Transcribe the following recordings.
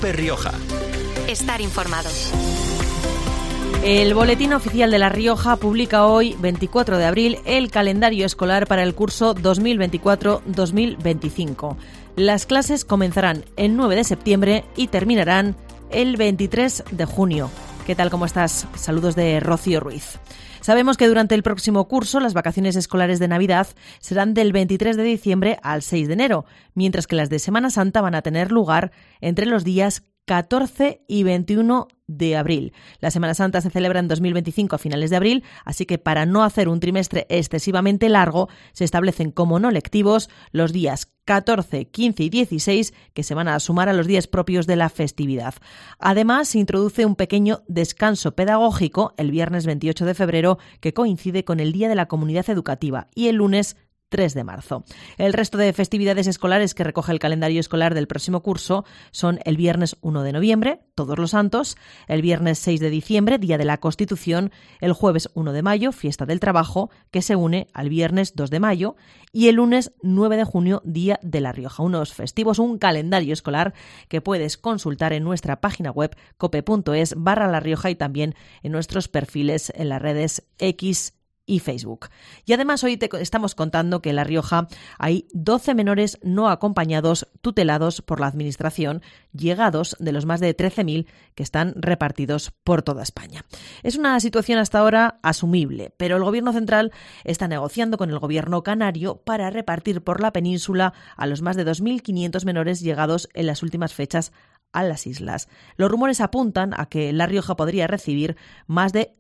COPE Rioja. Estar informado. El Boletín Oficial de La Rioja publica hoy, 24 de abril, el calendario escolar para el curso 2024-2025. Las clases comenzarán el 9 de septiembre y terminarán el 23 de junio. ¿Qué tal? ¿Cómo estás? Saludos de Rocío Ruiz. Sabemos que durante el próximo curso las vacaciones escolares de Navidad serán del 23 de diciembre al 6 de enero, mientras que las de Semana Santa van a tener lugar entre los días 14 y 21 de abril. La Semana Santa se celebra en 2025 a finales de abril, así que para no hacer un trimestre excesivamente largo, se establecen como no lectivos los días 14, 15 y 16, que se van a sumar a los días propios de la festividad. Además, se introduce un pequeño descanso pedagógico el viernes 28 de febrero, que coincide con el Día de la Comunidad Educativa, y el lunes 3 de marzo. El resto de festividades escolares que recoge el calendario escolar del próximo curso son el viernes 1 de noviembre, Todos los Santos, el viernes 6 de diciembre, Día de la Constitución, el jueves 1 de mayo, Fiesta del Trabajo, que se une al viernes 2 de mayo, y el lunes 9 de junio, Día de La Rioja. Unos festivos, un calendario escolar que puedes consultar en nuestra página web cope.es/La Rioja y también en nuestros perfiles en las redes X y Facebook. Y además hoy te estamos contando que en La Rioja hay 12 menores no acompañados tutelados por la Administración, llegados de los más de 13.000 que están repartidos por toda España. Es una situación hasta ahora asumible, pero el Gobierno central está negociando con el Gobierno canario para repartir por la península a los más de 2.500 menores llegados en las últimas fechas a las islas. Los rumores apuntan a que La Rioja podría recibir más de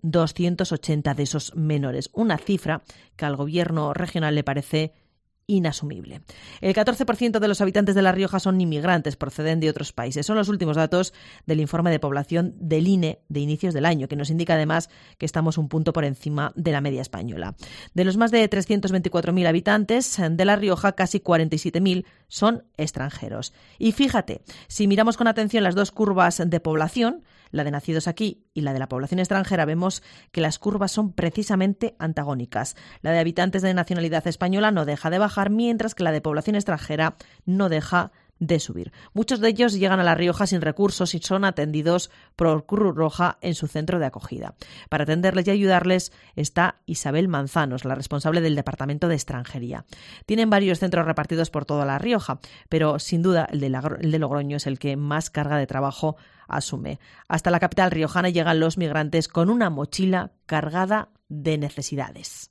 280 de esos menores, una cifra que al gobierno regional le parece inasumible. El 14% de los habitantes de La Rioja son inmigrantes, proceden de otros países. Son los últimos datos del informe de población del INE de inicios del año, que nos indica además que estamos un punto por encima de la media española. De los más de 324.000 habitantes de La Rioja, casi 47.000 son extranjeros. Y fíjate, si miramos con atención las dos curvas de población, la de nacidos aquí y la de la población extranjera, vemos que las curvas son precisamente antagónicas. La de habitantes de nacionalidad española no deja de bajar, mientras que la de población extranjera no deja de subir. Muchos de ellos llegan a La Rioja sin recursos y son atendidos por Cruz Roja en su centro de acogida. Para atenderles y ayudarles está Isabel Manzanos, la responsable del Departamento de Extranjería. Tienen varios centros repartidos por toda La Rioja, pero sin duda el de Logroño es el que más carga de trabajo asume. Hasta la capital riojana llegan los migrantes con una mochila cargada de necesidades.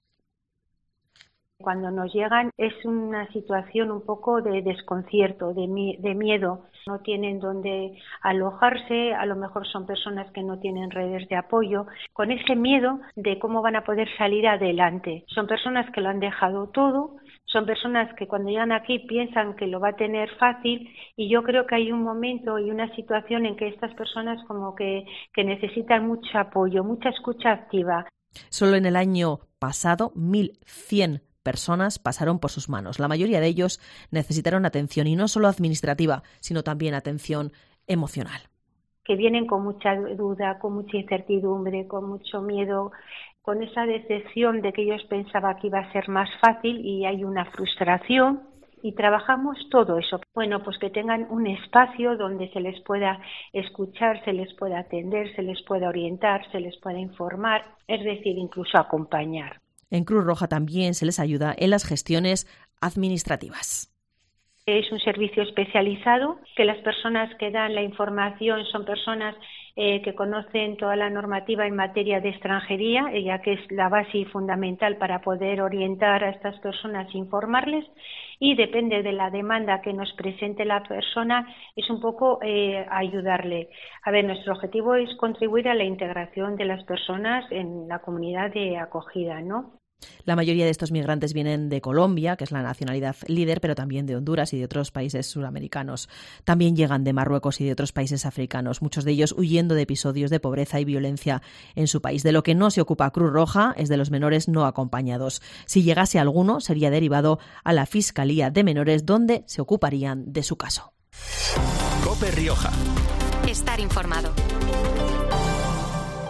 Cuando nos llegan es una situación un poco de desconcierto, de miedo. No tienen dónde alojarse, a lo mejor son personas que no tienen redes de apoyo, con ese miedo de cómo van a poder salir adelante. Son personas que lo han dejado todo, son personas que cuando llegan aquí piensan que lo va a tener fácil, y yo creo que hay un momento y una situación en que estas personas como que necesitan mucho apoyo, mucha escucha activa. Solo en el año pasado, 1.100 personas pasaron por sus manos. La mayoría de ellos necesitaron atención, y no solo administrativa, sino también atención emocional. Que vienen con mucha duda, con mucha incertidumbre, con mucho miedo, con esa decepción de que ellos pensaban que iba a ser más fácil, y hay una frustración, y trabajamos todo eso. Bueno, pues que tengan un espacio donde se les pueda escuchar, se les pueda atender, se les pueda orientar, se les pueda informar, es decir, incluso acompañar. En Cruz Roja también se les ayuda en las gestiones administrativas. Es un servicio especializado, que las personas que dan la información son personas que conocen toda la normativa en materia de extranjería, ya que es la base fundamental para poder orientar a estas personas e informarles, y depende de la demanda que nos presente la persona, es un poco ayudarle. A ver, nuestro objetivo es contribuir a la integración de las personas en la comunidad de acogida, ¿no? La mayoría de estos migrantes vienen de Colombia, que es la nacionalidad líder, pero también de Honduras y de otros países sudamericanos. También llegan de Marruecos y de otros países africanos, muchos de ellos huyendo de episodios de pobreza y violencia en su país. De lo que no se ocupa Cruz Roja es de los menores no acompañados. Si llegase alguno, sería derivado a la Fiscalía de Menores, donde se ocuparían de su caso. COPE Rioja. Estar informado.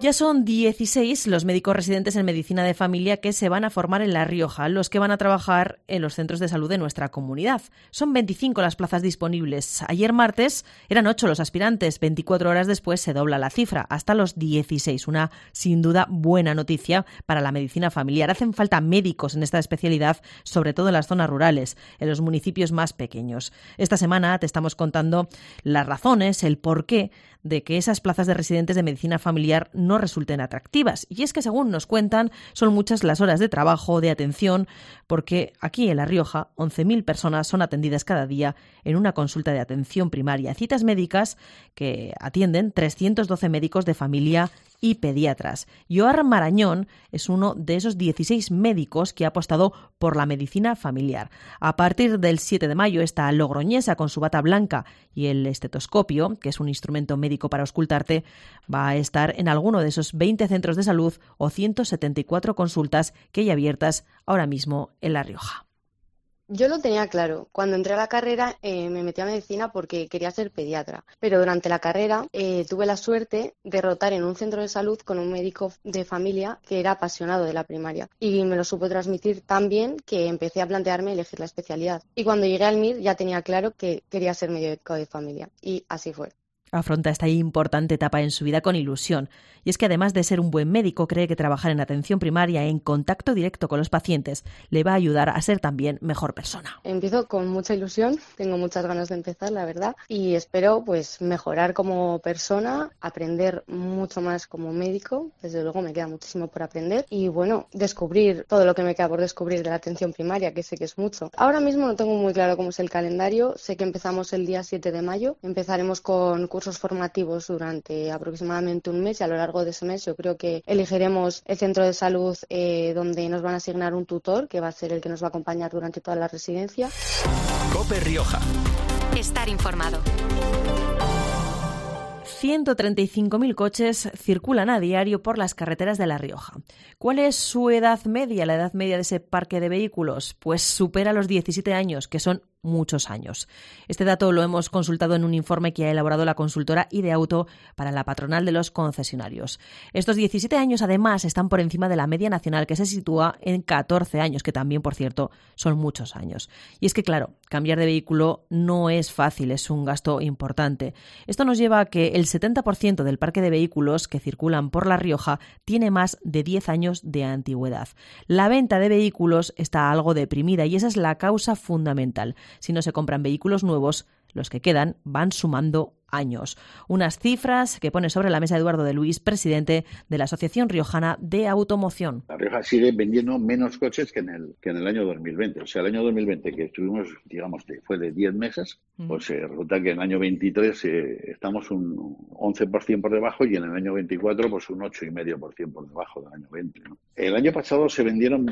Ya son 16 los médicos residentes en medicina de familia que se van a formar en La Rioja, los que van a trabajar en los centros de salud de nuestra comunidad. Son 25 las plazas disponibles. Ayer martes eran 8 los aspirantes, 24 horas después se dobla la cifra, hasta los 16. Una, sin duda, buena noticia para la medicina familiar. Hacen falta médicos en esta especialidad, sobre todo en las zonas rurales, en los municipios más pequeños. Esta semana te estamos contando las razones, el porqué de que esas plazas de residentes de medicina familiar no resulten atractivas. Y es que, según nos cuentan, son muchas las horas de trabajo, de atención, porque aquí en La Rioja 11.000 personas son atendidas cada día en una consulta de atención primaria. Citas médicas que atienden 312 médicos de familia y pediatras. Joar Marañón es uno de esos 16 médicos que ha apostado por la medicina familiar. A partir del 7 de mayo, esta logroñesa con su bata blanca y el estetoscopio, que es un instrumento médico para auscultarte, va a estar en alguno de esos 20 centros de salud o 174 consultas que hay abiertas ahora mismo en La Rioja. Yo lo tenía claro. Cuando entré a la carrera me metí a medicina porque quería ser pediatra. Pero durante la carrera tuve la suerte de rotar en un centro de salud con un médico de familia que era apasionado de la primaria. Y me lo supo transmitir tan bien que empecé a plantearme elegir la especialidad. Y cuando llegué al MIR ya tenía claro que quería ser médico de familia. Y así fue. Afronta esta importante etapa en su vida con ilusión. Y es que además de ser un buen médico, cree que trabajar en atención primaria en contacto directo con los pacientes le va a ayudar a ser también mejor persona. Empiezo con mucha ilusión, tengo muchas ganas de empezar, la verdad, y espero pues mejorar como persona, aprender mucho más como médico, desde luego me queda muchísimo por aprender y bueno, descubrir todo lo que me queda por descubrir de la atención primaria, que sé que es mucho. Ahora mismo no tengo muy claro cómo es el calendario, sé que empezamos el día 7 de mayo, empezaremos con cursos formativos durante aproximadamente un mes y a lo largo de ese mes yo creo que elegiremos el centro de salud donde nos van a asignar un tutor que va a ser el que nos va a acompañar durante toda la residencia. COPE Rioja. Estar informado. 135.000 coches circulan a diario por las carreteras de La Rioja. ¿Cuál es su edad media, la edad media de ese parque de vehículos? Pues supera los 17 años, que son muchos años. Este dato lo hemos consultado en un informe que ha elaborado la consultora Ideauto para la patronal de los concesionarios. Estos 17 años, además, están por encima de la media nacional, que se sitúa en 14 años, que también, por cierto, son muchos años. Y es que, claro, cambiar de vehículo no es fácil, es un gasto importante. Esto nos lleva a que el 70% del parque de vehículos que circulan por La Rioja tiene más de 10 años de antigüedad. La venta de vehículos está algo deprimida y esa es la causa fundamental. Si no se compran vehículos nuevos, los que quedan van sumando años. Unas cifras que pone sobre la mesa Eduardo de Luis, presidente de la Asociación Riojana de Automoción. La Rioja sigue vendiendo menos coches que en el año 2020. O sea, el año 2020 que estuvimos, digamos, fue de 10 meses, pues resulta que en el año 23 estamos un 11% por debajo y en el año 24 pues un 8,5% por debajo del año 20. ¿no? El año pasado se vendieron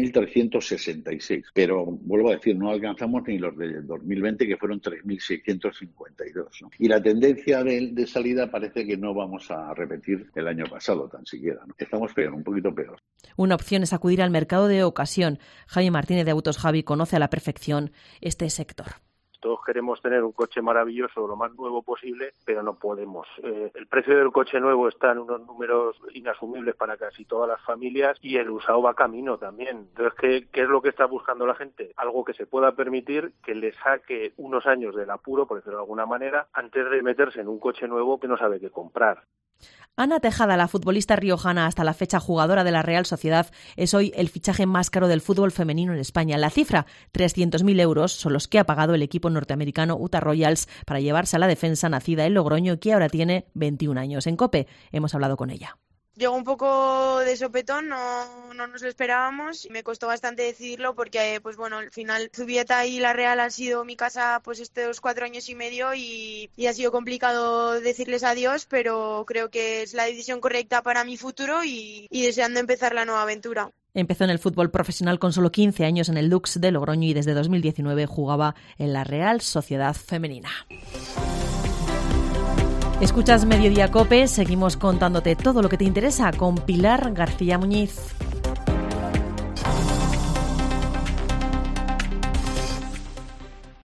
3.366, pero vuelvo a decir, no alcanzamos ni los de 2020 que fueron 3.652. ¿no? Y la tendencia de salida parece que no vamos a repetir el año pasado tan siquiera. ¿no? Estamos peor, un poquito peor. Una opción es acudir al mercado de ocasión. Jaime Martínez de Autos Javi conoce a la perfección este sector. Todos queremos tener un coche maravilloso, lo más nuevo posible, pero no podemos. El precio del coche nuevo está en unos números inasumibles para casi todas las familias y el usado va camino también. Entonces, ¿qué es lo que está buscando la gente? Algo que se pueda permitir que le saque unos años del apuro, por decirlo de alguna manera, antes de meterse en un coche nuevo que no sabe qué comprar. Ana Tejada, la futbolista riojana hasta la fecha jugadora de la Real Sociedad, es hoy el fichaje más caro del fútbol femenino en España. La cifra, 300.000 euros, son los que ha pagado el equipo norteamericano Utah Royals para llevarse a la defensa nacida en Logroño, que ahora tiene 21 años. En COPE hemos hablado con ella. Llegó un poco de sopetón, no nos lo esperábamos. Me costó bastante decidirlo porque, pues bueno, al final Zubieta y la Real han sido mi casa pues estos 4 años y medio y ha sido complicado decirles adiós, pero creo que es la decisión correcta para mi futuro y deseando empezar la nueva aventura. Empezó en el fútbol profesional con solo 15 años en el Dux de Logroño y desde 2019 jugaba en la Real Sociedad Femenina. Escuchas Mediodía COPE, seguimos contándote todo lo que te interesa con Pilar García Muñiz.